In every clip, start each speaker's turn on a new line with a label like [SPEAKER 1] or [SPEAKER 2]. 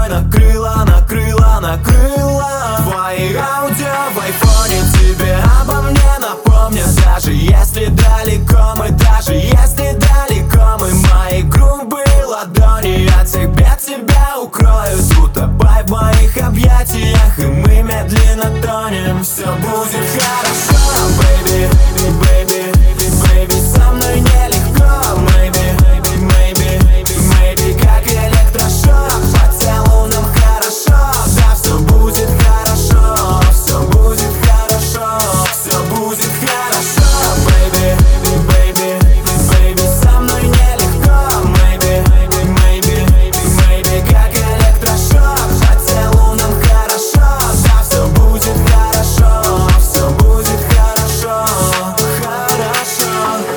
[SPEAKER 1] накрыло, накрыло, накрыло. Твои аудио в айфоне тебе обо мне напомнят. Даже если далеко мы, даже если далеко мы, мои грубые ладони от тебя укроют. Утопай в моих объятиях, и мы медленно тонем. Все будет хорошо, baby, baby, baby, со мной нелегко, maybe, maybe, maybe, как электрошок. Поцелуй нам хорошо, да, все будет хорошо, все будет хорошо, все будет хорошо, baby, baby, baby, со мной нелегко, maybe, maybe, maybe, как электрошок. Поцелуй нам хорошо, да, все будет хорошо, все будет хорошо, хорошо.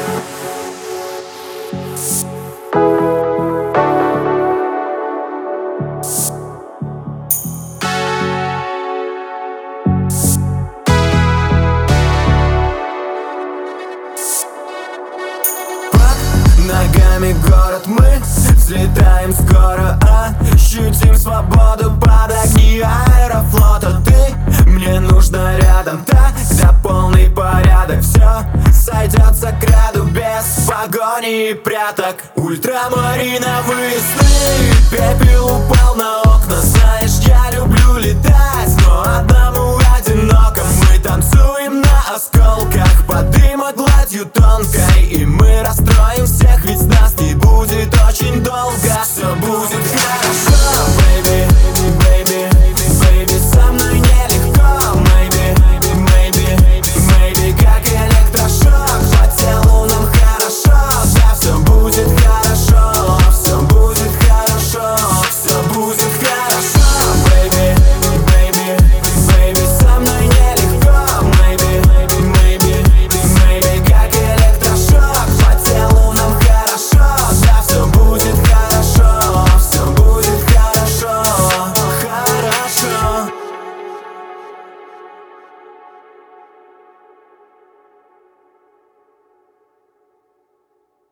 [SPEAKER 1] Под ногами город, мы взлетаем скоро, ощутим свободу под огни аэрофлота. Ты мне нужна рядом, тогда полный порядок. Все сойдется к ряду без погони и пряток. Ультрамариновые сны, пепел упал на